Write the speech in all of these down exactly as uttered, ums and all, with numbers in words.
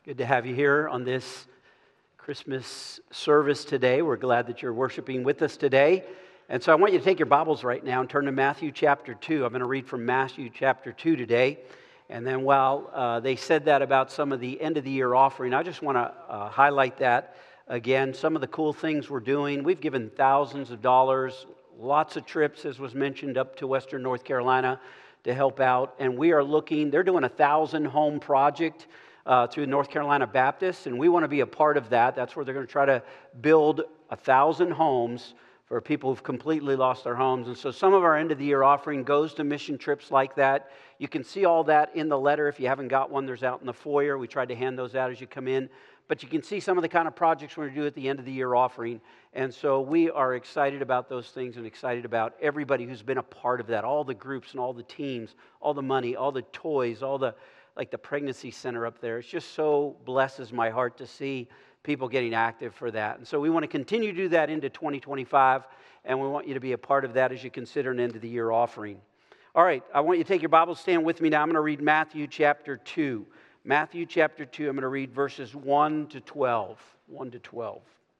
Good to have you here on this Christmas service today. We're glad that you're worshiping with us today. And so I want you to take your Bibles right now and turn to Matthew chapter two. I'm going to read from Matthew chapter two today. And then while uh, they said that about some of the end of the year offering, I just want to uh, highlight that again. Some of the cool things we're doing. We've given thousands of dollars, lots of trips, as was mentioned, up to Western North Carolina to help out. And we are looking, they're doing a thousand home project Uh, through North Carolina Baptist, and we want to be a part of that. That's where they're going to try to build a thousand homes for people who've completely lost their homes. And so some of our end of the year offering goes to mission trips like that. You can see all that in the letter. If you haven't got one, there's out in the foyer. We tried to hand those out as you come in. But you can see some of the kind of projects we're going to do at the end of the year offering. And so we are excited about those things and excited about everybody who's been a part of that. All the groups and all the teams, all the money, all the toys, all the like the pregnancy center up there. It's just so blesses my heart to see people getting active for that. And so we want to continue to do that into twenty twenty-five, and we want you to be a part of that as you consider an end of the year offering. All right, I want you to take your Bible, stand with me now. I'm going to read Matthew chapter two. Matthew chapter two, I'm going to read verses one to twelve. one to twelve.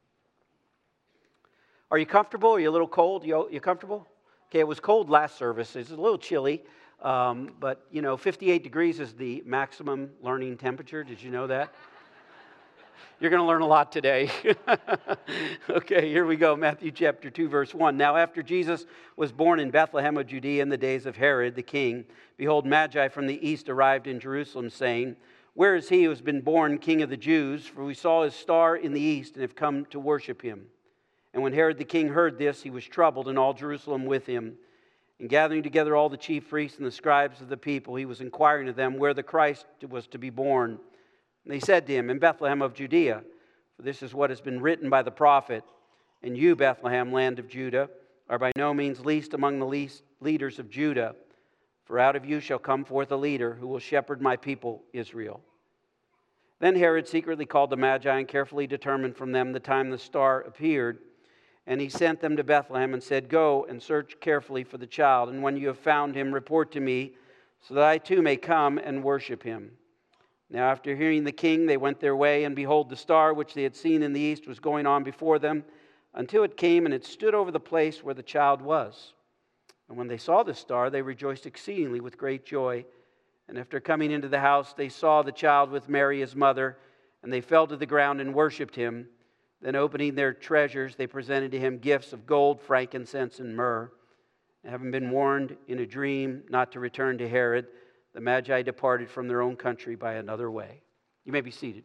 Are you comfortable? Are you a little cold? You, you comfortable? Okay, it was cold last service. It's a little chilly. Um, but, you know, fifty-eight degrees is the maximum learning temperature. Did you know that? You're going to learn a lot today. Okay, here we go. Matthew chapter two, verse one. Now, after Jesus was born in Bethlehem of Judea in the days of Herod the king, behold, Magi from the east arrived in Jerusalem, saying, Where is he who has been born King of the Jews? For we saw his star in the east and have come to worship him. And when Herod the king heard this, he was troubled, and all Jerusalem with him. And gathering together all the chief priests and the scribes of the people, he was inquiring of them where the Christ was to be born. And they said to him, In Bethlehem of Judea, for this is what has been written by the prophet. And you, Bethlehem, land of Judah, are by no means least among the least leaders of Judah, for out of you shall come forth a leader who will shepherd my people Israel. Then Herod secretly called the Magi and carefully determined from them the time the star appeared. And he sent them to Bethlehem and said, Go and search carefully for the child, and when you have found him, report to me, so that I too may come and worship him. Now after hearing the king, they went their way, and behold, the star which they had seen in the east was going on before them, until it came and it stood over the place where the child was. And when they saw the star, they rejoiced exceedingly with great joy. And after coming into the house, they saw the child with Mary his mother, and they fell to the ground and worshipped him. Then opening their treasures, they presented to him gifts of gold, frankincense, and myrrh. And having been warned in a dream not to return to Herod, the Magi departed from their own country by another way. You may be seated.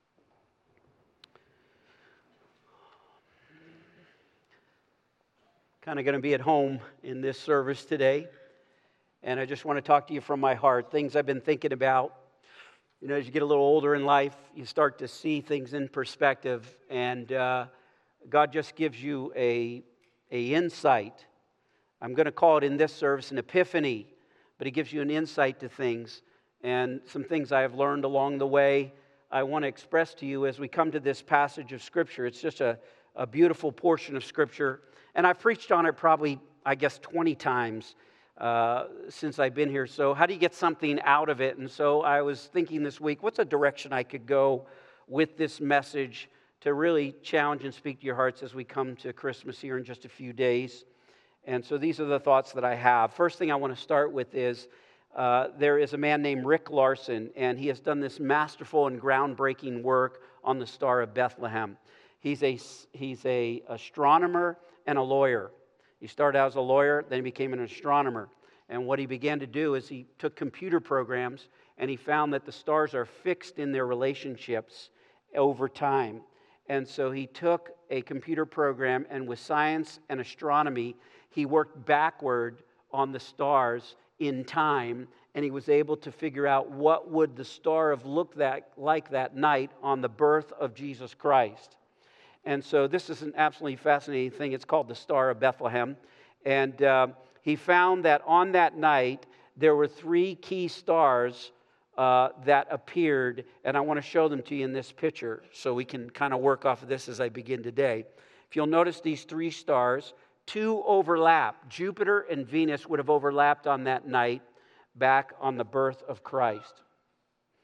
Kind of going to be at home in this service today. And I just want to talk to you from my heart. Things I've been thinking about. You know, as you get a little older in life, you start to see things in perspective, and uh, God just gives you a, a insight. I'm going to call it in this service an epiphany, but He gives you an insight to things, and some things I have learned along the way I want to express to you as we come to this passage of Scripture. It's just a, a beautiful portion of Scripture, and I've preached on it probably, I guess, twenty times. Uh, since I've been here. So how do you get something out of it? And so I was thinking this week, what's a direction I could go with this message to really challenge and speak to your hearts as we come to Christmas here in just a few days. And so these are the thoughts that I have. First thing I want to start with is uh, there is a man named Rick Larson, and he has done this masterful and groundbreaking work on the Star of Bethlehem. He's a, he's a astronomer and a lawyer. He started out as a lawyer, then he became an astronomer. And what he began to do is he took computer programs and he found that the stars are fixed in their relationships over time. And so he took a computer program, and with science and astronomy, he worked backward on the stars in time, and he was able to figure out what would the star have looked that, like that night on the birth of Jesus Christ. And so this is an absolutely fascinating thing. It's called the Star of Bethlehem. And uh, he found that on that night, there were three key stars uh, that appeared. And I want to show them to you in this picture so we can kind of work off of this as I begin today. If you'll notice these three stars, two overlap. Jupiter and Venus would have overlapped on that night back on the birth of Christ.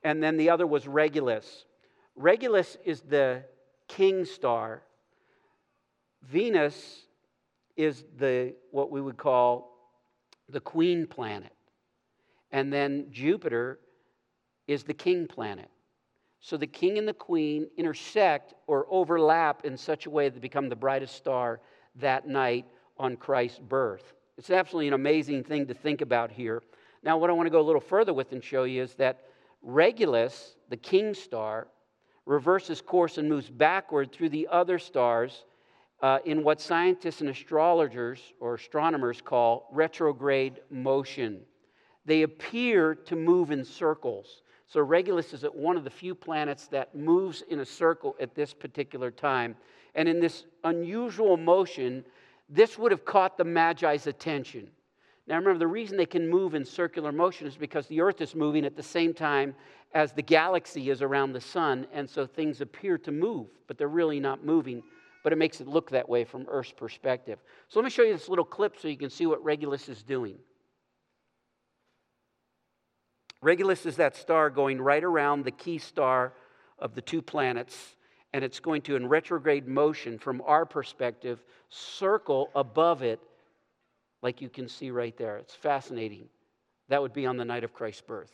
and then the other was Regulus. Regulus is the king star. Venus is the what we would call the queen planet. And then Jupiter is the king planet. So the king and the queen intersect or overlap in such a way that they become the brightest star that night on Christ's birth. It's absolutely an amazing thing to think about here. Now, what I want to go a little further with and show you is that Regulus, the king star, reverses course and moves backward through the other stars uh, in what scientists and astrologers or astronomers call retrograde motion. They appear to move in circles. So Regulus is one of the few planets that moves in a circle at this particular time. And in this unusual motion, this would have caught the Magi's attention. Now remember, the reason they can move in circular motion is because the Earth is moving at the same time as the galaxy is around the sun, and so things appear to move, but they're really not moving, but it makes it look that way from Earth's perspective. So let me show you this little clip so you can see what Regulus is doing. Regulus is that star going right around the key star of the two planets, and it's going to, in retrograde motion from our perspective, circle above it like you can see right there. It's fascinating. That would be on the night of Christ's birth.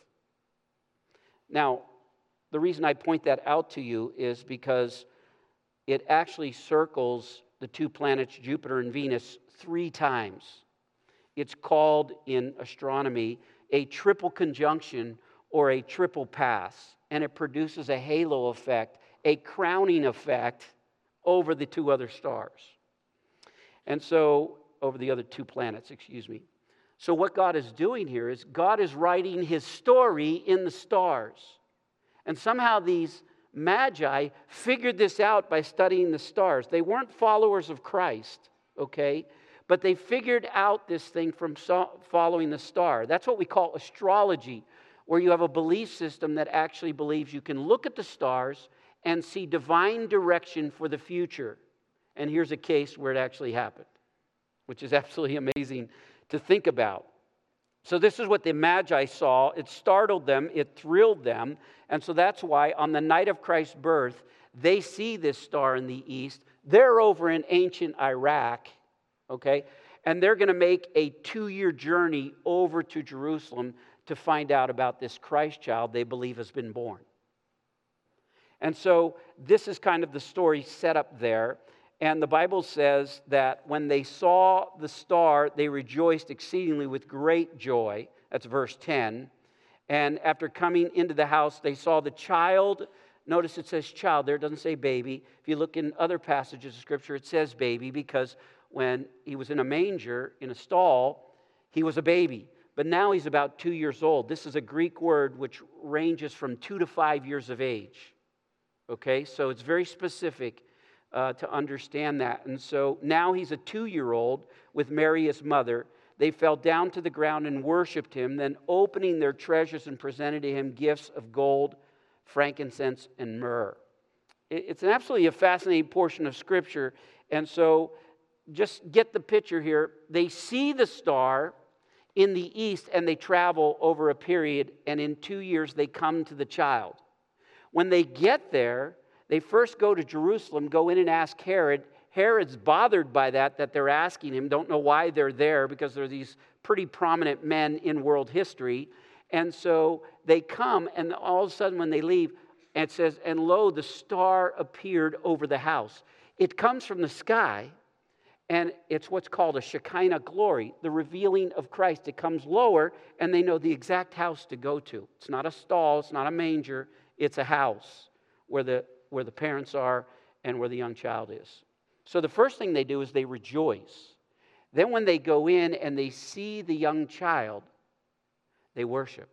Now, the reason I point that out to you is because it actually circles the two planets, Jupiter and Venus, three times. It's called in astronomy a triple conjunction or a triple pass, and it produces a halo effect, a crowning effect over the two other stars. And so, over the other two planets, excuse me. So what God is doing here is God is writing his story in the stars. And somehow these Magi figured this out by studying the stars. They weren't followers of Christ, okay? But they figured out this thing from so- following the star. That's what we call astrology, where you have a belief system that actually believes you can look at the stars and see divine direction for the future. And here's a case where it actually happened, which is absolutely amazing to think about. So this is what the Magi saw. It startled them. It thrilled them. And so that's why on the night of Christ's birth, they see this star in the east. They're over in ancient Iraq, okay? And they're going to make a two-year journey over to Jerusalem to find out about this Christ child they believe has been born. And so this is kind of the story set up there. And the Bible says that when they saw the star, they rejoiced exceedingly with great joy. That's verse ten. And after coming into the house, they saw the child. Notice it says child there. It doesn't say baby. If you look in other passages of Scripture, it says baby because when he was in a manger, in a stall, he was a baby. But now he's about two years old. This is a Greek word which ranges from two to five years of age. Okay, so it's very specific. Uh, to understand that. And so now he's a two-year-old with Mary, his mother. They fell down to the ground and worshiped him, then opening their treasures and presented to him gifts of gold, frankincense, and myrrh. It, it's an absolutely a fascinating portion of Scripture. And so just get the picture here. They see the star in the east and they travel over a period, and in two years they come to the child. When they get there, they first go to Jerusalem, go in and ask Herod. Herod's bothered by that, that they're asking him. Don't know why they're there because they're these pretty prominent men in world history. And so they come, and all of a sudden when they leave, it says, and lo, the star appeared over the house. It comes from the sky, and it's what's called a Shekinah glory, the revealing of Christ. It comes lower, and they know the exact house to go to. It's not a stall, it's not a manger, it's a house where the where the parents are and where the young child is. So the first thing they do is they rejoice. Then when they go in and they see the young child, they worship.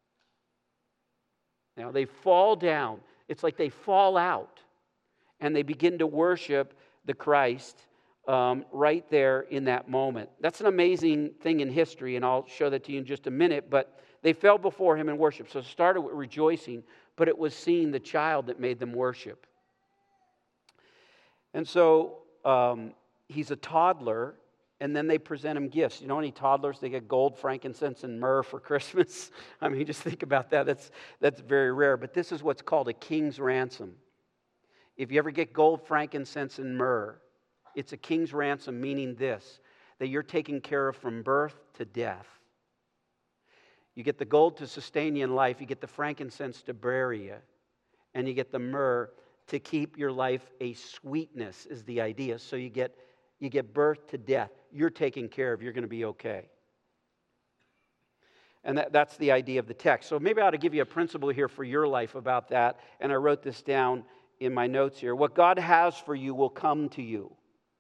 Now they fall down. It's like they fall out and they begin to worship the Christ um, right there in that moment. That's an amazing thing in history, and I'll show that to you in just a minute, but they fell before him in worship. So it started with rejoicing, but it was seeing the child that made them worship. And so um, he's a toddler, and then they present him gifts. You know any toddlers, they get gold, frankincense, and myrrh for Christmas? I mean, just think about that. That's, that's very rare. But this is what's called a king's ransom. If you ever get gold, frankincense, and myrrh, it's a king's ransom, meaning this, that you're taken care of from birth to death. You get the gold to sustain you in life, you get the frankincense to bury you, and you get the myrrh to keep your life a sweetness, is the idea. So you get, you get birth to death. You're taken care of, you're going to be okay. And that, that's the idea of the text. So maybe I ought to give you a principle here for your life about that, and I wrote this down in my notes here. What God has for you will come to you.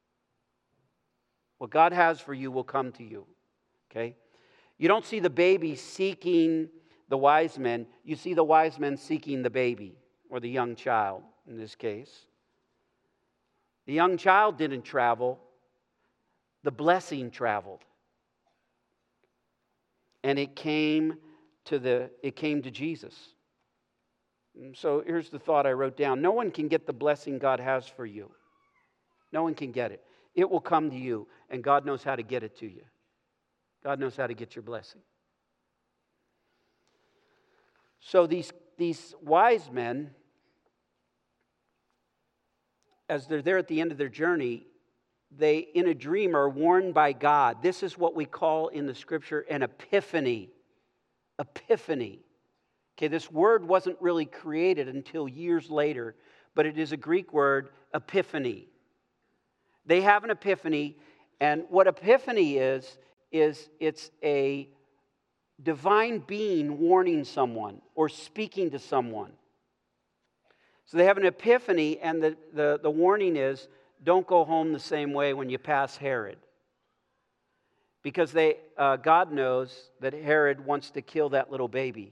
What God has for you will come to you. Okay? You don't see the baby seeking the wise men. You see the wise men seeking the baby, or the young child in this case. The young child didn't travel. The blessing traveled. And it came to the it came to Jesus. So here's the thought I wrote down. No one can get the blessing God has for you. No one can get it. It will come to you, and God knows how to get it to you. God knows how to get your blessing. So these, these wise men, as they're there at the end of their journey, they, in a dream, are warned by God. This is what we call in the Scripture an epiphany. Epiphany. Okay, this word wasn't really created until years later, but it is a Greek word, epiphany. They have an epiphany, and what epiphany is, is it's a divine being warning someone or speaking to someone. So they have an epiphany, and the, the, the warning is, don't go home the same way when you pass Herod. Because they, uh, God knows that Herod wants to kill that little baby.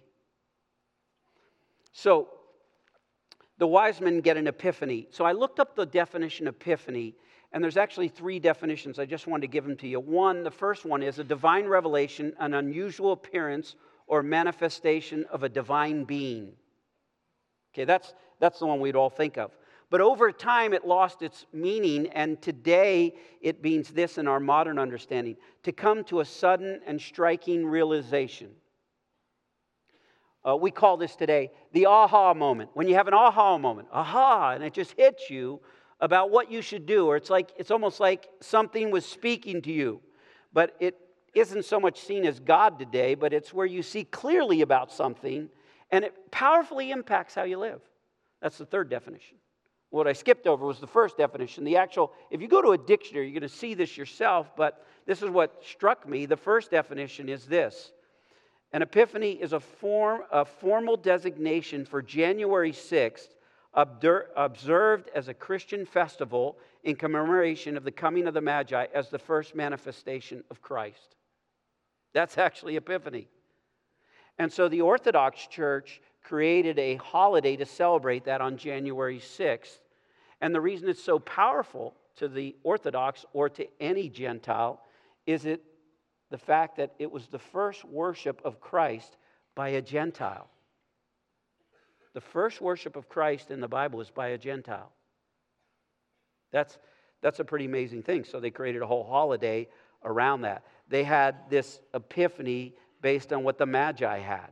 So, the wise men get an epiphany. So I looked up the definition of epiphany, and there's actually three definitions. I just wanted to give them to you. One, the first one is a divine revelation, an unusual appearance or manifestation of a divine being. Okay, that's, that's the one we'd all think of. But over time, it lost its meaning, and today it means this in our modern understanding, to come to a sudden and striking realization. Uh, we call this today the aha moment. When you have an aha moment, aha, and it just hits you about what you should do, or it's like it's almost like something was speaking to you. But it isn't so much seen as God today, but it's where you see clearly about something, and it powerfully impacts how you live. That's the third definition. What I skipped over was the first definition. The actual, if you go to a dictionary, you're going to see this yourself, but this is what struck me. The first definition is this. An epiphany is a form, a formal designation for January sixth, observed as a Christian festival in commemoration of the coming of the Magi as the first manifestation of Christ. That's actually Epiphany. And so the Orthodox Church created a holiday to celebrate that on January sixth. And the reason it's so powerful to the Orthodox or to any Gentile is it the fact that it was the first worship of Christ by a Gentile. The first worship of Christ in the Bible is by a Gentile. That's, that's a pretty amazing thing. So they created a whole holiday around that. They had this epiphany based on what the Magi had.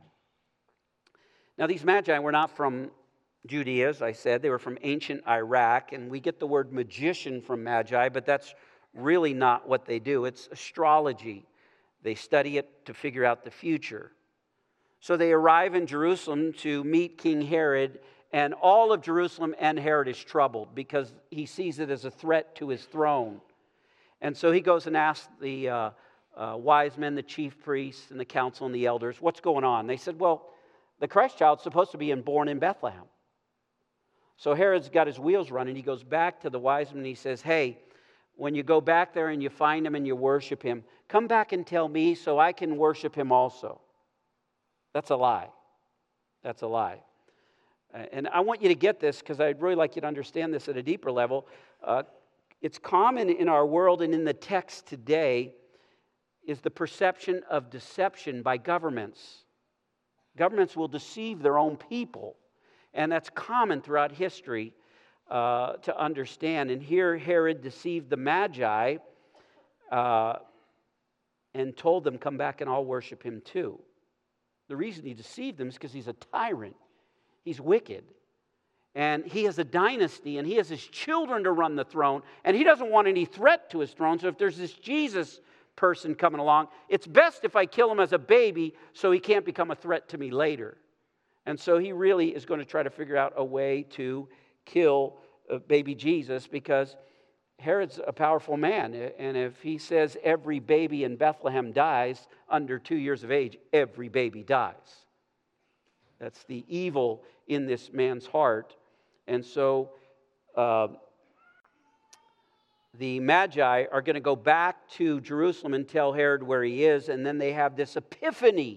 Now, these Magi were not from Judea, as I said. They were from ancient Iraq, and we get the word magician from Magi, but that's really not what they do. It's astrology. They study it to figure out the future. So they arrive in Jerusalem to meet King Herod, and all of Jerusalem and Herod is troubled because he sees it as a threat to his throne. And so he goes and asks the uh, uh, wise men, the chief priests, and the council and the elders, what's going on? They said, well, the Christ child's supposed to be born in Bethlehem. So Herod's got his wheels running. He goes back to the wise men and he says, hey, when you go back there and you find him and you worship him, come back and tell me so I can worship him also. That's a lie. That's a lie. And I want you to get this because I'd really like you to understand this at a deeper level. Uh, it's common in our world and in the text today is the perception of deception by governments. Governments will deceive their own people. And that's common throughout history uh, to understand. And here Herod deceived the Magi uh, and told them, come back and I'll worship him too. The reason he deceived them is because he's a tyrant. He's wicked. And he has a dynasty, and he has his children to run the throne, and he doesn't want any threat to his throne. So if there's this Jesus person coming along, it's best if I kill him as a baby so he can't become a threat to me later. And so he really is going to try to figure out a way to kill uh, baby Jesus, because Herod's a powerful man. And if he says every baby in Bethlehem dies under two years of age, every baby dies. That's the evil in this man's heart. And so uh, the Magi are going to go back to Jerusalem and tell Herod where he is, and then they have this epiphany.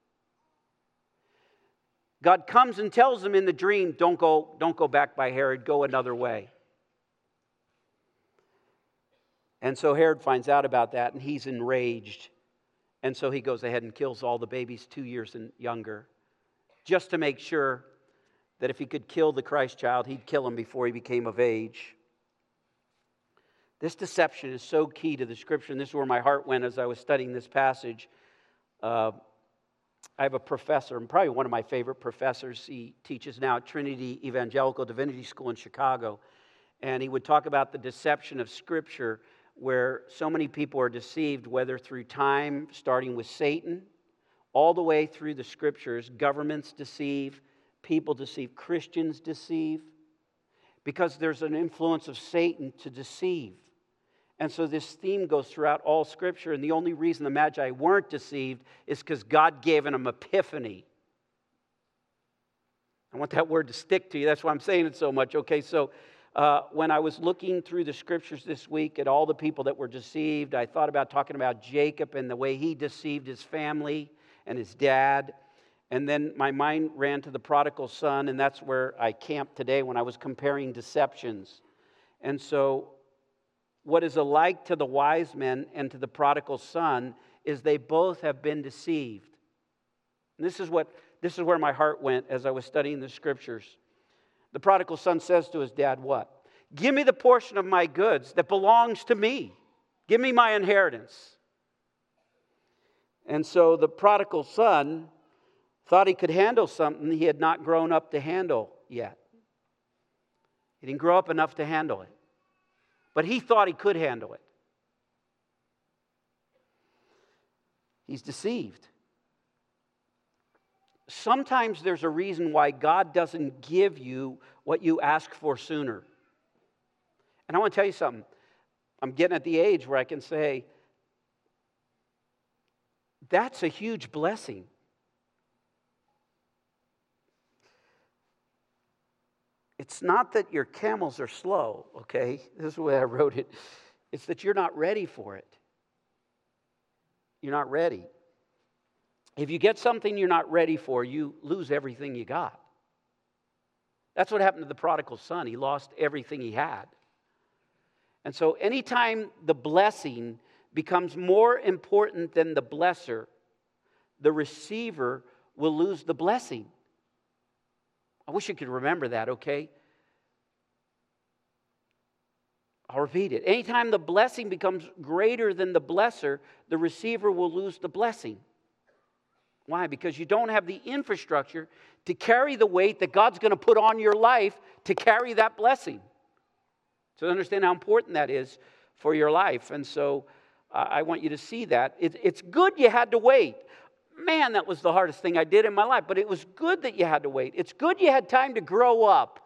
God comes and tells them in the dream, don't go, don't go back by Herod, go another way. And so Herod finds out about that, and he's enraged. And so he goes ahead and kills all the babies two years and younger, just to make sure that if he could kill the Christ child, he'd kill him before he became of age. This deception is so key to the Scripture, and this is where my heart went as I was studying this passage. Uh, I have a professor, and probably one of my favorite professors. He teaches now at Trinity Evangelical Divinity School in Chicago. And he would talk about the deception of Scripture, where so many people are deceived, whether through time, starting with Satan, all the way through the Scriptures. Governments deceive, people deceive, Christians deceive, because there's an influence of Satan to deceive. And so this theme goes throughout all Scripture, and the only reason the Magi weren't deceived is because God gave them epiphany. I want that word to stick to you. That's why I'm saying it so much. Okay, so uh, when I was looking through the Scriptures this week at all the people that were deceived, I thought about talking about Jacob and the way he deceived his family and his dad. And then my mind ran to the prodigal son, and that's where I camped today when I was comparing deceptions. And so what is alike to the wise men and to the prodigal son is they both have been deceived. And this is what this is where my heart went as I was studying the Scriptures. The prodigal son says to his dad, what? Give me the portion of my goods that belongs to me. Give me my inheritance. And so the prodigal son thought he could handle something he had not grown up to handle yet. He didn't grow up enough to handle it. But he thought he could handle it. He's deceived. Sometimes there's a reason why God doesn't give you what you ask for sooner. And I want to tell you something. I'm getting at the age where I can say, that's a huge blessing. It's not that your camels are slow, okay? This is the way I wrote it. It's that you're not ready for it. You're not ready. If you get something you're not ready for, you lose everything you got. That's what happened to the prodigal son. He lost everything he had. And so anytime the blessing becomes more important than the blesser, the receiver will lose the blessing. I wish you could remember that, okay? I'll repeat it. Anytime the blessing becomes greater than the blesser, the receiver will lose the blessing. Why? Because you don't have the infrastructure to carry the weight that God's going to put on your life to carry that blessing. So understand how important that is for your life. And so uh, I want you to see that. It, it's good you had to wait. Man, that was the hardest thing I did in my life. But it was good that you had to wait. It's good you had time to grow up.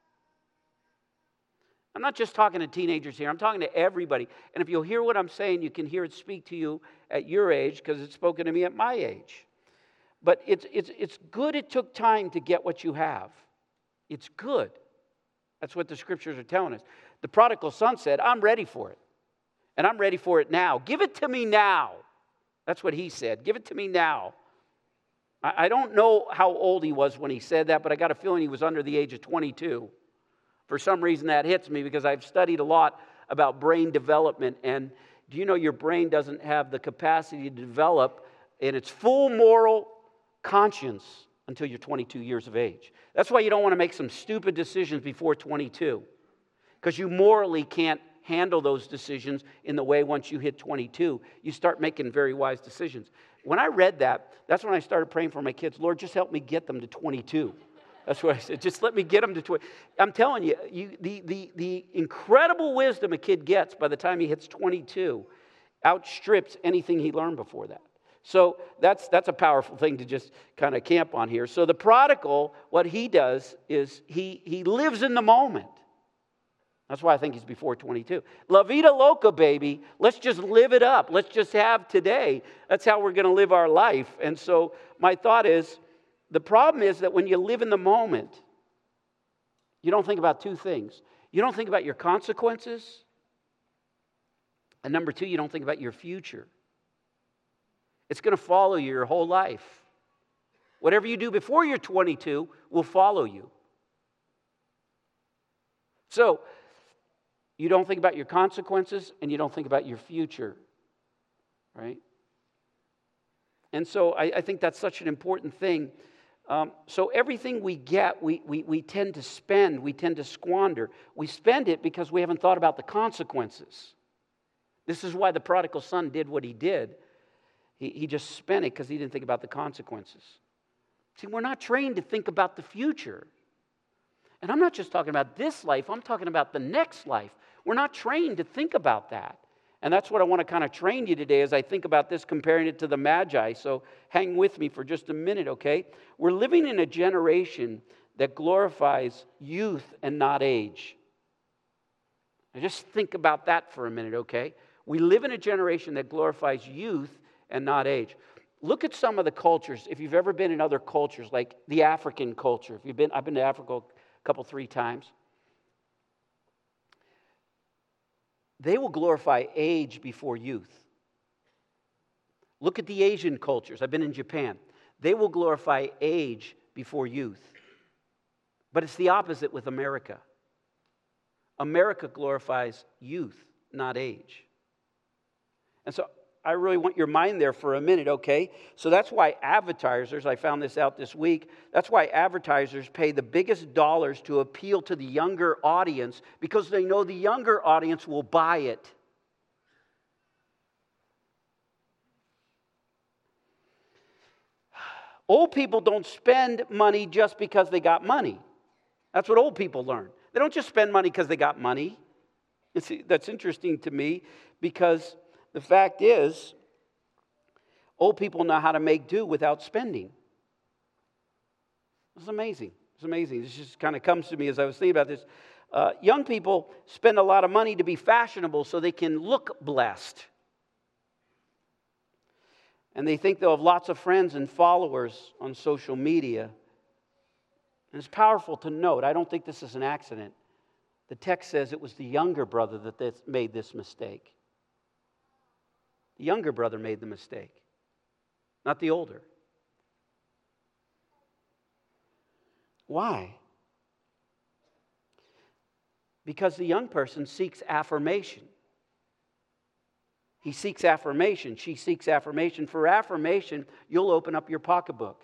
I'm not just talking to teenagers here. I'm talking to everybody. And if you'll hear what I'm saying, you can hear it speak to you at your age because it's spoken to me at my age. But it's, it's, it's good it took time to get what you have. It's good. That's what the Scriptures are telling us. The prodigal son said, I'm ready for it. And I'm ready for it now. Give it to me now. That's what he said. Give it to me now. I don't know how old he was when he said that, but I got a feeling he was under the age of twenty-two. For some reason that hits me because I've studied a lot about brain development. And do you know your brain doesn't have the capacity to develop in its full moral conscience until you're twenty-two years of age? That's why you don't want to make some stupid decisions before twenty-two. Because you morally can't handle those decisions in the way once you hit twenty-two, you start making very wise decisions. When I read that, that's when I started praying for my kids. Lord, just help me get them to twenty-two. That's what I said. Just let me get them to twenty. I'm telling you, you the, the, the incredible wisdom a kid gets by the time he hits twenty-two outstrips anything he learned before that. So that's that's a powerful thing to just kind of camp on here. So the prodigal, what he does is he he lives in the moment. That's why I think he's before twenty-two. La vida loca, baby. Let's just live it up. Let's just have today. That's how we're going to live our life. And so my thought is, the problem is that when you live in the moment, you don't think about two things. You don't think about your consequences. And number two, you don't think about your future. It's going to follow you your whole life. Whatever you do before you're twenty-two will follow you. So, you don't think about your consequences and you don't think about your future, right? And so I, I think that's such an important thing. Um, so everything we get, we, we, we tend to spend, we tend to squander. We spend it because we haven't thought about the consequences. This is why the prodigal son did what he did. He, he just spent it because he didn't think about the consequences. See, we're not trained to think about the future. And I'm not just talking about this life, I'm talking about the next life. We're not trained to think about that. And that's what I want to kind of train you today as I think about this, comparing it to the Magi. So hang with me for just a minute, okay? We're living in a generation that glorifies youth and not age. Now just think about that for a minute, okay? We live in a generation that glorifies youth and not age. Look at some of the cultures. If you've ever been in other cultures, like the African culture. If you've been, I've been to Africa a couple, three times. They will glorify age before youth. Look at the Asian cultures. I've been in Japan. They will glorify age before youth. But it's the opposite with America. America glorifies youth, not age. And so I really want your mind there for a minute, okay? So that's why advertisers, I found this out this week, that's why advertisers pay the biggest dollars to appeal to the younger audience, because they know the younger audience will buy it. Old people don't spend money just because they got money. That's what old people learn. They don't just spend money because they got money. It's, that's interesting to me, because the fact is, old people know how to make do without spending. It's amazing. It's amazing. This just kind of comes to me as I was thinking about this. Uh, young people spend a lot of money to be fashionable so they can look blessed. And they think they'll have lots of friends and followers on social media. And it's powerful to note, I don't think this is an accident. The text says it was the younger brother that made this mistake. The younger brother made the mistake, not the older. Why? Because the young person seeks affirmation. He seeks affirmation. She seeks affirmation. For affirmation, you'll open up your pocketbook.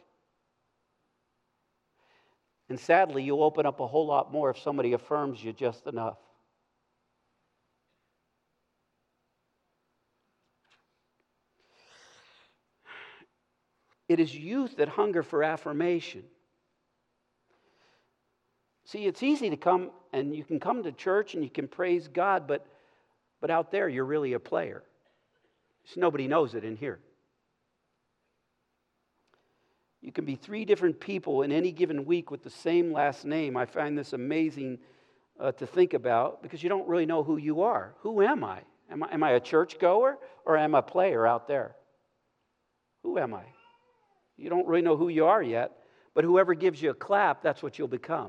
And sadly, you'll open up a whole lot more if somebody affirms you just enough. It is youth that hunger for affirmation. See, it's easy to come, and you can come to church and you can praise God, but, but out there you're really a player. Just nobody knows it in here. You can be three different people in any given week with the same last name. I find this amazing uh, to think about, because you don't really know who you are. Who am I? Am I, am I a churchgoer, or am I a player out there? Who am I? You don't really know who you are yet, but whoever gives you a clap, that's what you'll become.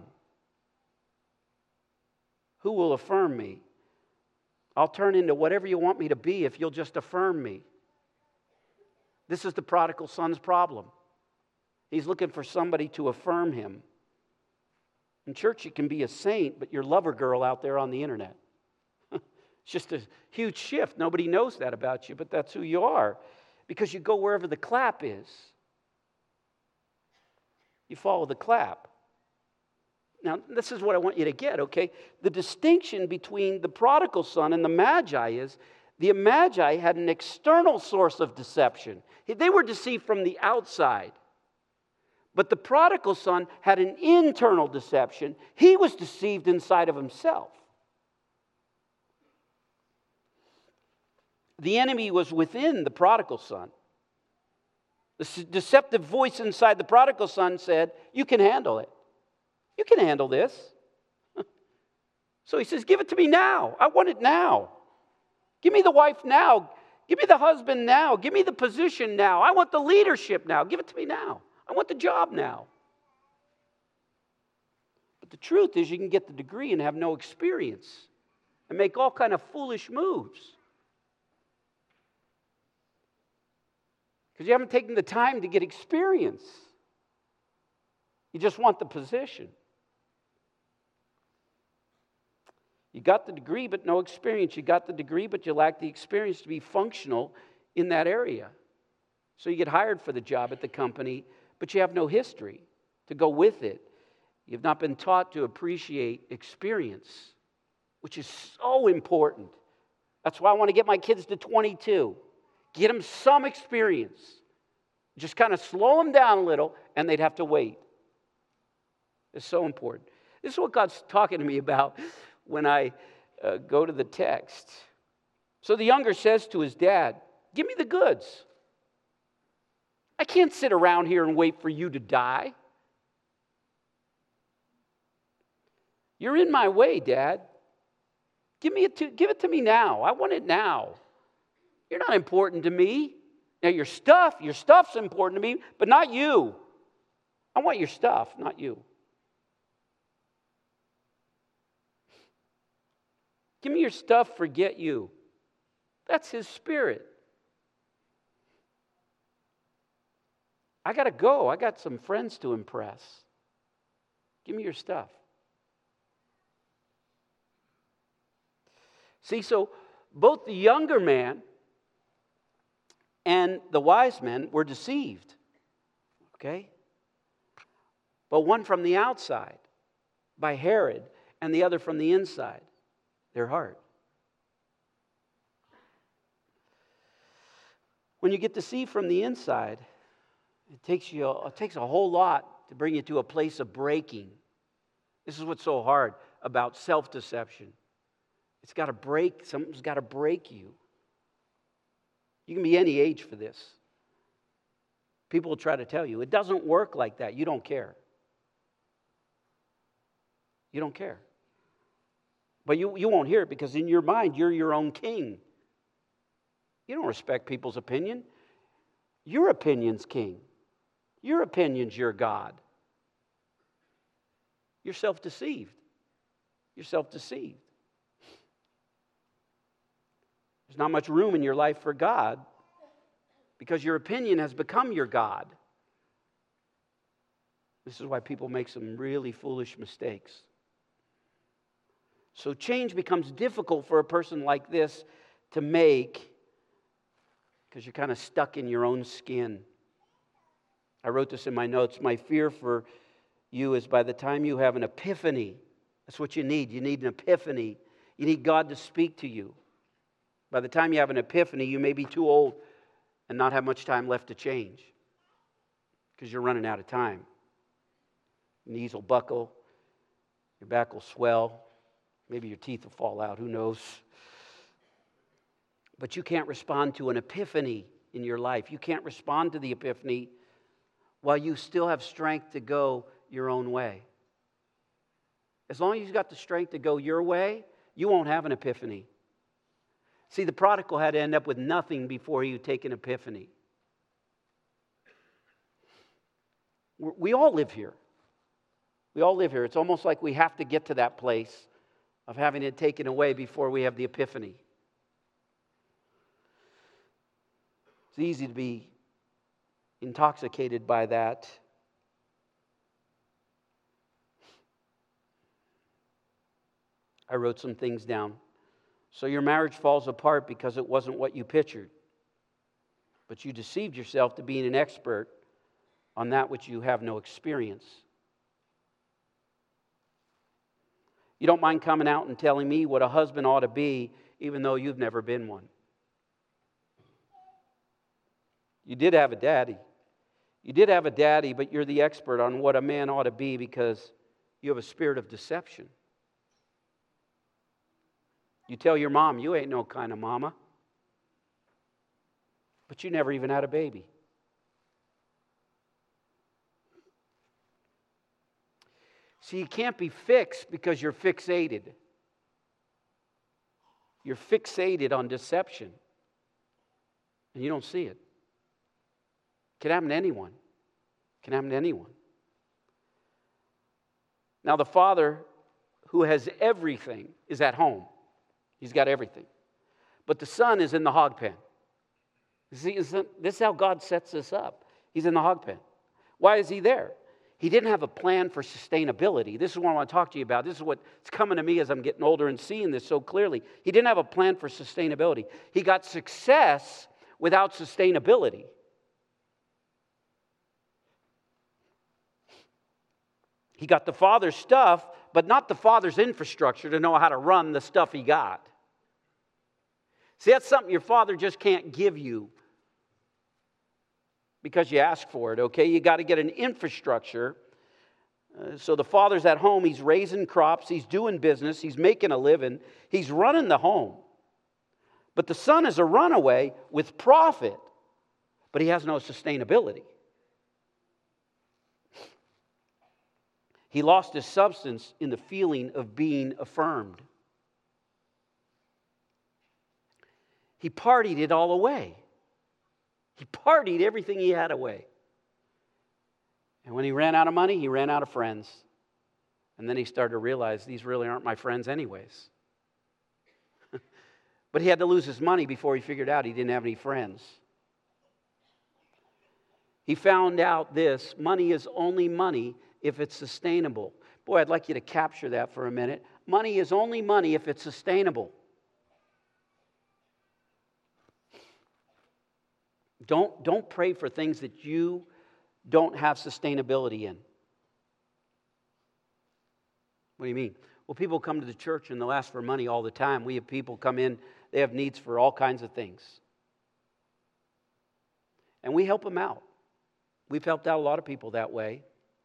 Who will affirm me? I'll turn into whatever you want me to be if you'll just affirm me. This is the prodigal son's problem. He's looking for somebody to affirm him. In church, you can be a saint, but you're lover girl out there on the internet. It's just a huge shift. Nobody knows that about you, but that's who you are, because you go wherever the clap is. You follow the clap. Now, this is what I want you to get, okay? The distinction between the prodigal son and the Magi is the Magi had an external source of deception. They were deceived from the outside. But the prodigal son had an internal deception. He was deceived inside of himself. The enemy was within the prodigal son. The deceptive voice inside the prodigal son said, you can handle it. You can handle this. So he says, give it to me now. I want it now. Give me the wife now. Give me the husband now. Give me the position now. I want the leadership now. Give it to me now. I want the job now. But the truth is you can get the degree and have no experience and make all kind of foolish moves. Because you haven't taken the time to get experience. You just want the position. You got the degree, but no experience. You got the degree, but you lack the experience to be functional in that area. So you get hired for the job at the company, but you have no history to go with it. You've not been taught to appreciate experience, which is so important. That's why I want to get my kids to twenty-two. Get them some experience. Just kind of slow them down a little, and they'd have to wait. It's so important. This is what God's talking to me about when I uh, go to the text. So the younger says to his dad, give me the goods. I can't sit around here and wait for you to die. You're in my way, Dad. Give me it to, give it to me now. I want it now. You're not important to me. Now your stuff, your stuff's important to me, but not you. I want your stuff, not you. Give me your stuff, forget you. That's his spirit. I got to go. I got some friends to impress. Give me your stuff. See, so both the younger man and the wise men were deceived. Okay? But one from the outside by Herod, and the other from the inside, their heart. When you get deceived from the inside, it takes you it takes a whole lot to bring you to a place of breaking. This is what's so hard about self-deception. It's got to break, something's got to break you. You can be any age for this. People will try to tell you, it doesn't work like that. You don't care. You don't care. But you, you won't hear it because in your mind, you're your own king. You don't respect people's opinion. Your opinion's king. Your opinion's your God. You're self-deceived. You're self-deceived. There's not much room in your life for God because your opinion has become your God. This is why people make some really foolish mistakes. So change becomes difficult for a person like this to make because you're kind of stuck in your own skin. I wrote this in my notes. My fear for you is by the time you have an epiphany, that's what you need. You need an epiphany. You need God to speak to you. By the time you have an epiphany, you may be too old and not have much time left to change because you're running out of time. Your knees will buckle. Your back will swell. Maybe your teeth will fall out. Who knows? But you can't respond to an epiphany in your life. You can't respond to the epiphany while you still have strength to go your own way. As long as you've got the strength to go your way, you won't have an epiphany. See, the prodigal had to end up with nothing before he would take an epiphany. We all live here. We all live here. It's almost like we have to get to that place of having it taken away before we have the epiphany. It's easy to be intoxicated by that. I wrote some things down. So your marriage falls apart because it wasn't what you pictured. But you deceived yourself to being an expert on that which you have no experience. You don't mind coming out and telling me what a husband ought to be, even though you've never been one. You did have a daddy. You did have a daddy, but you're the expert on what a man ought to be because you have a spirit of deception. You tell your mom, you ain't no kind of mama. But you never even had a baby. See, you can't be fixed because you're fixated. You're fixated on deception. And you don't see it. It can happen to anyone. It can happen to anyone. Now, the father who has everything is at home. He's got everything. But the son is in the hog pen. See, this is how God sets this up. He's in the hog pen. Why is he there? He didn't have a plan for sustainability. This is what I want to talk to you about. This is what's coming to me as I'm getting older and seeing this so clearly. He didn't have a plan for sustainability. He got success without sustainability. He got the father's stuff, but not the father's infrastructure to know how to run the stuff he got. See, that's something your father just can't give you because you ask for it, okay? You got to get an infrastructure. Uh, so the father's at home, he's raising crops, he's doing business, he's making a living, he's running the home. But the son is a runaway with profit, but he has no sustainability. He lost his substance in the feeling of being affirmed. He partied it all away. He partied everything he had away. And when he ran out of money, he ran out of friends. And then he started to realize these really aren't my friends anyways. But he had to lose his money before he figured out he didn't have any friends. He found out this: money is only money if it's sustainable. Boy, I'd like you to capture that for a minute. Money is only money if it's sustainable. Don't, don't pray for things that you don't have sustainability in. What do you mean? Well, people come to the church and they'll ask for money all the time. We have people come in, they have needs for all kinds of things. And we help them out. We've helped out a lot of people that way.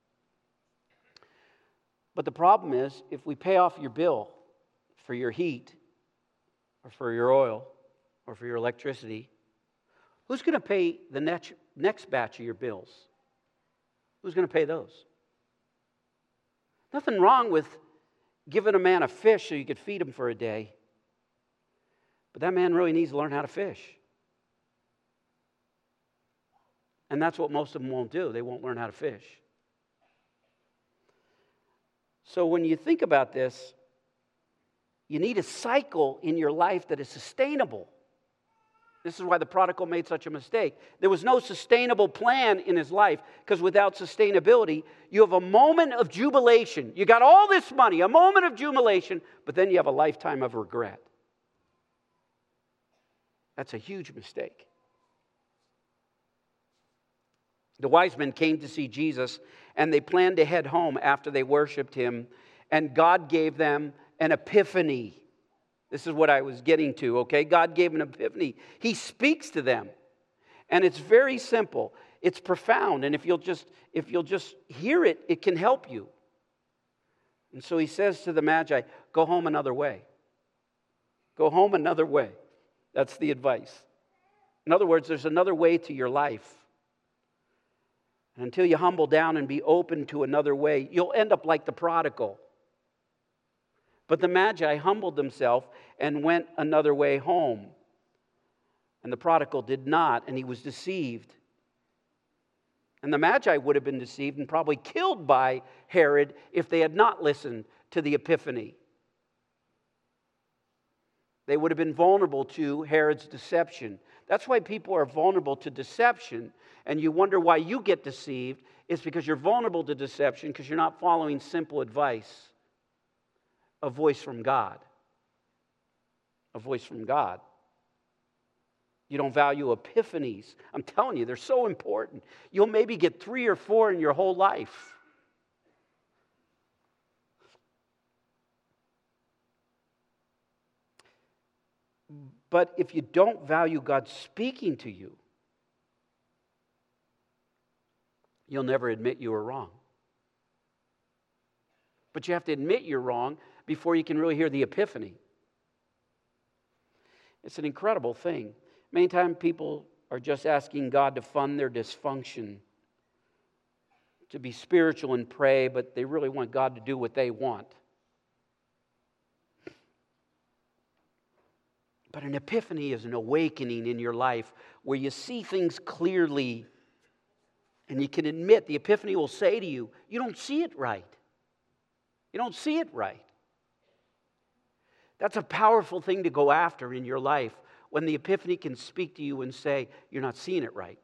But the problem is, if we pay off your bill for your heat, or for your oil, or for your electricity, who's going to pay the next, next batch of your bills? Who's going to pay those? Nothing wrong with giving a man a fish so you could feed him for a day. But that man really needs to learn how to fish. And that's what most of them won't do. They won't learn how to fish. So when you think about this, you need a cycle in your life that is sustainable. This is why the prodigal made such a mistake. There was no sustainable plan in his life, because without sustainability, you have a moment of jubilation. You got all this money, a moment of jubilation, but then you have a lifetime of regret. That's a huge mistake. The wise men came to see Jesus, and they planned to head home after they worshiped him, and God gave them an epiphany. This is what I was getting to, okay? God gave an epiphany. He speaks to them, and it's very simple. It's profound, and if you'll just if you'll just hear it, it can help you. And so he says to the Magi, go home another way. Go home another way. That's the advice. In other words, there's another way to your life. And until you humble down and be open to another way, you'll end up like the prodigal. But the Magi humbled themselves and went another way home. And the prodigal did not, and he was deceived. And the Magi would have been deceived and probably killed by Herod if they had not listened to the epiphany. They would have been vulnerable to Herod's deception. That's why people are vulnerable to deception. And you wonder why you get deceived. It's because you're vulnerable to deception because you're not following simple advice. A voice from God. A voice from God. You don't value epiphanies. I'm telling you, they're so important. You'll maybe get three or four in your whole life. But if you don't value God speaking to you, you'll never admit you were wrong. But you have to admit you're wrong before you can really hear the epiphany. It's an incredible thing. Many times people are just asking God to fund their dysfunction, to be spiritual and pray, but they really want God to do what they want. But an epiphany is an awakening in your life where you see things clearly and you can admit, the epiphany will say to you, you don't see it right. You don't see it right. That's a powerful thing to go after in your life when the epiphany can speak to you and say, you're not seeing it right.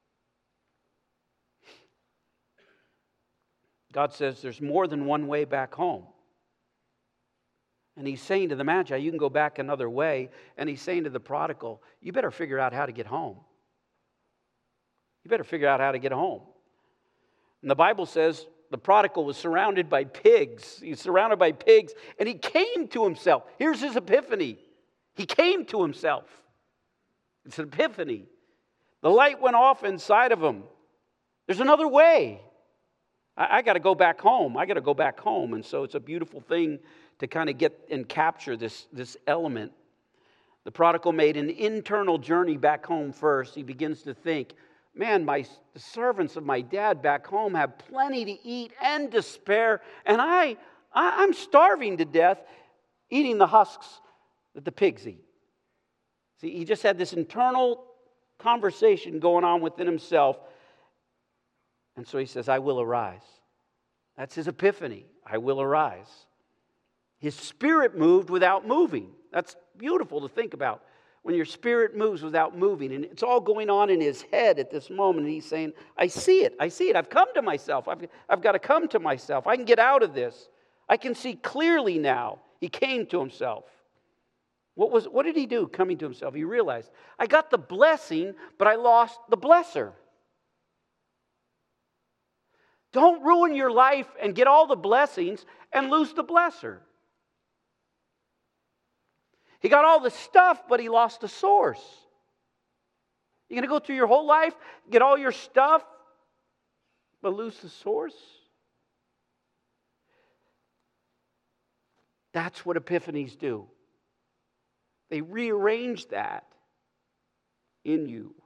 God says there's more than one way back home. And he's saying to the Magi, you can go back another way. And he's saying to the prodigal, you better figure out how to get home. You better figure out how to get home. And the Bible says the prodigal was surrounded by pigs. He's surrounded by pigs, and he came to himself. Here's his epiphany. He came to himself. It's an epiphany. The light went off inside of him. There's another way. I, I got to go back home. I got to go back home. And so it's a beautiful thing to kind of get and capture this, this element. The prodigal made an internal journey back home first. He begins to think, man, my, the servants of my dad back home have plenty to eat and to spare, and I, I, I'm starving to death eating the husks that the pigs eat. See, he just had this internal conversation going on within himself, and so he says, I will arise. That's his epiphany. I will arise. His spirit moved without moving. That's beautiful to think about. When your spirit moves without moving, and it's all going on in his head at this moment, and he's saying, I see it, I see it, I've come to myself, I've, I've got to come to myself, I can get out of this, I can see clearly now. He came to himself. What was? What did he do coming to himself? He realized, I got the blessing, but I lost the blesser. Don't ruin your life and get all the blessings and lose the blesser. He got all the stuff, but he lost the source. You're going to go through your whole life, get all your stuff, but lose the source? That's what epiphanies do. They rearrange that in you.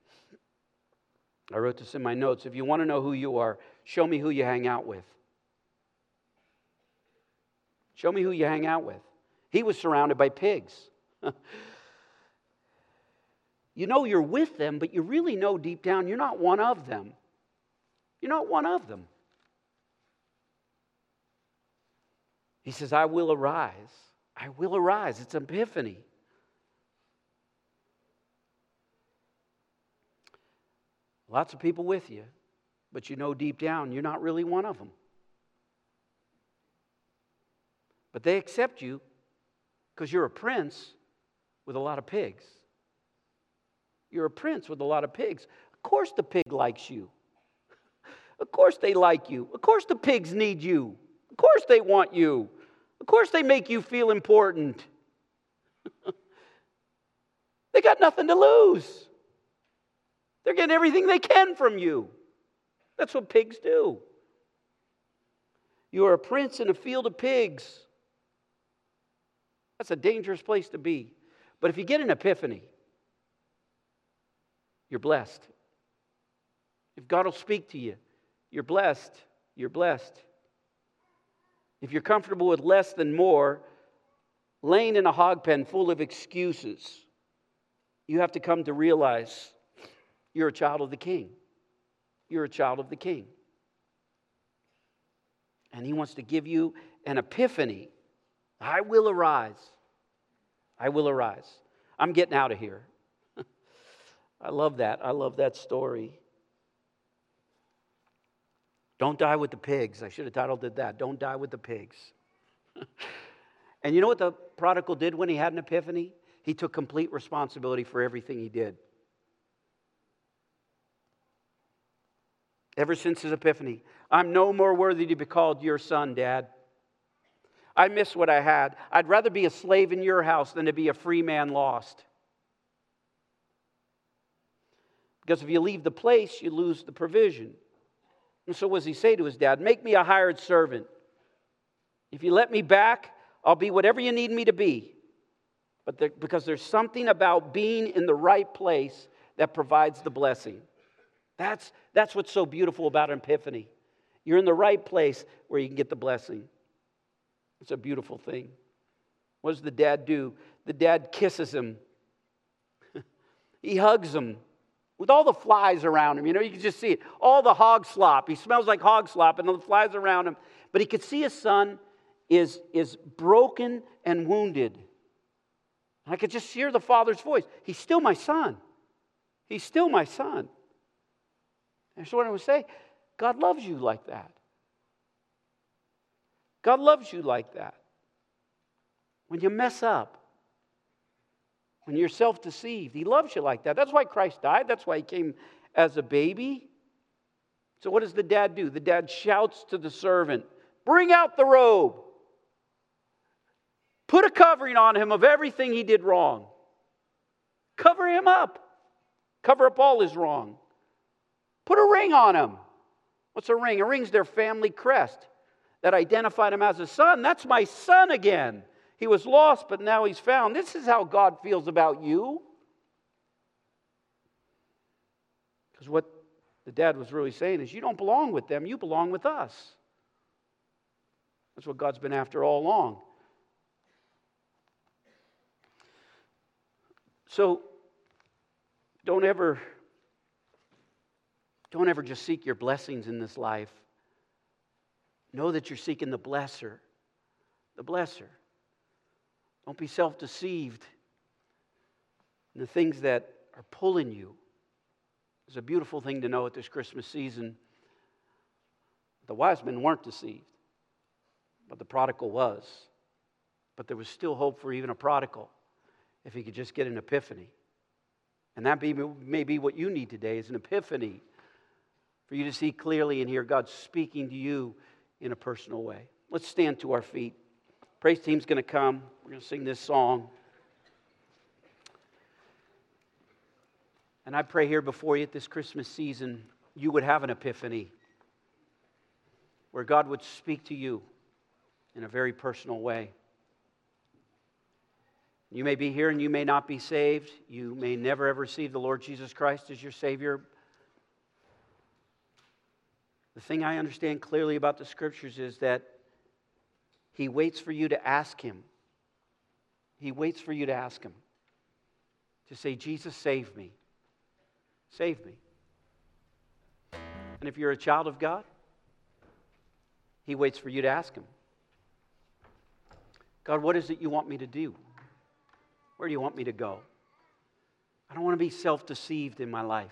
I wrote this in my notes. If you want to know who you are, show me who you hang out with. Show me who you hang out with. He was surrounded by pigs. You know you're with them, but you really know deep down you're not one of them. You're not one of them. He says, I will arise. I will arise. It's an epiphany. Lots of people with you, but you know deep down you're not really one of them. But they accept you because you're a prince with a lot of pigs. You're a prince with a lot of pigs. Of course the pig likes you. Of course they like you. Of course the pigs need you. Of course they want you. Of course they make you feel important. They got nothing to lose. They're getting everything they can from you. That's what pigs do. You are a prince in a field of pigs. That's a dangerous place to be. But if you get an epiphany, you're blessed. If God will speak to you, you're blessed. You're blessed. If you're comfortable with less than more, laying in a hog pen full of excuses, you have to come to realize you're a child of the King. You're a child of the King. And He wants to give you an epiphany. I will arise. I will arise. I'm getting out of here. I love that. I love that story. Don't die with the pigs. I should have titled it that. Don't die with the pigs. And you know what the prodigal did when he had an epiphany? He took complete responsibility for everything he did. Ever since his epiphany, I'm no more worthy to be called your son, Dad. I miss what I had. I'd rather be a slave in your house than to be a free man lost. Because if you leave the place, you lose the provision. And so what does he say to his dad? Make me a hired servant. If you let me back, I'll be whatever you need me to be. But there, because there's something about being in the right place that provides the blessing. That's, that's what's so beautiful about Epiphany. You're in the right place where you can get the blessing. It's a beautiful thing. What does the dad do? The dad kisses him. He hugs him with all the flies around him. You know, you can just see it. All the hog slop. He smells like hog slop and all the flies around him. But he could see his son is, is broken and wounded. And I could just hear the father's voice. He's still my son. He's still my son. And so what I would say, God loves you like that. God loves you like that. When you mess up, when you're self-deceived, He loves you like that. That's why Christ died. That's why He came as a baby. So what does the dad do? The dad shouts to the servant, bring out the robe. Put a covering on him of everything he did wrong. Cover him up. Cover up all his wrong. Put a ring on him. What's a ring? A ring's their family crest that identified him as a son. That's my son again. He was lost, but now he's found. This is how God feels about you. Because what the dad was really saying is, you don't belong with them, you belong with us. That's what God's been after all along. So, don't ever, don't ever just seek your blessings in this life. Know that you're seeking the blesser. The blesser. Don't be self-deceived in the things that are pulling you. It's a beautiful thing to know at this Christmas season. The wise men weren't deceived, but the prodigal was. But there was still hope for even a prodigal if he could just get an epiphany. And that be, may be what you need today, is an epiphany for you to see clearly and hear God speaking to you in a personal way. Let's stand to our feet. Praise team's going to come. We're going to sing this song. And I pray here before you at this Christmas season, you would have an epiphany where God would speak to you in a very personal way. You may be here and you may not be saved. You may never ever receive the Lord Jesus Christ as your Savior. The thing I understand clearly about the Scriptures is that He waits for you to ask Him. He waits for you to ask Him. To say, Jesus, save me. Save me. And if you're a child of God, He waits for you to ask Him. God, what is it you want me to do? Where do you want me to go? I don't want to be self-deceived in my life.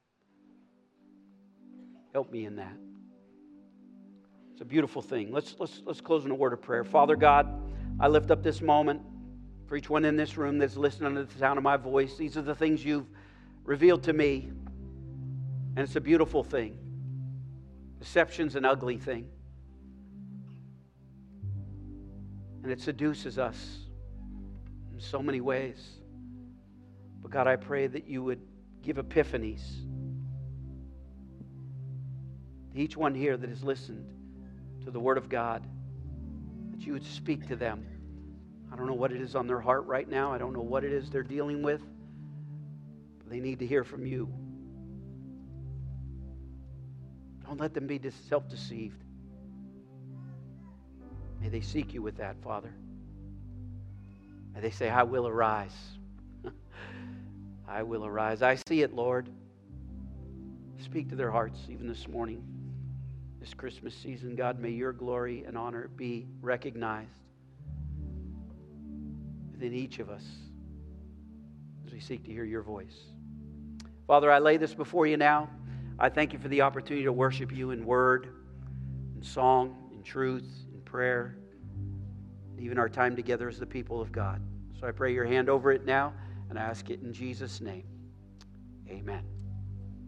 Help me in that. It's a beautiful thing. Let's, let's, let's close in a word of prayer. Father God, I lift up this moment for each one in this room that's listening to the sound of my voice. These are the things you've revealed to me. And it's a beautiful thing. Deception's an ugly thing. And it seduces us in so many ways. But God, I pray that you would give epiphanies to each one here that has listened to the Word of God, that you would speak to them. I don't know what it is on their heart right now. I don't know what it is they're dealing with. But they need to hear from you. Don't let them be self-deceived. May they seek you with that, Father. May they say, I will arise. I will arise. I see it, Lord. Speak to their hearts even this morning. This Christmas season, God, may your glory and honor be recognized within each of us as we seek to hear your voice. Father, I lay this before you now. I thank you for the opportunity to worship you in word, in song, in truth, in prayer, and even our time together as the people of God. So I pray your hand over it now, and I ask it in Jesus' name. Amen.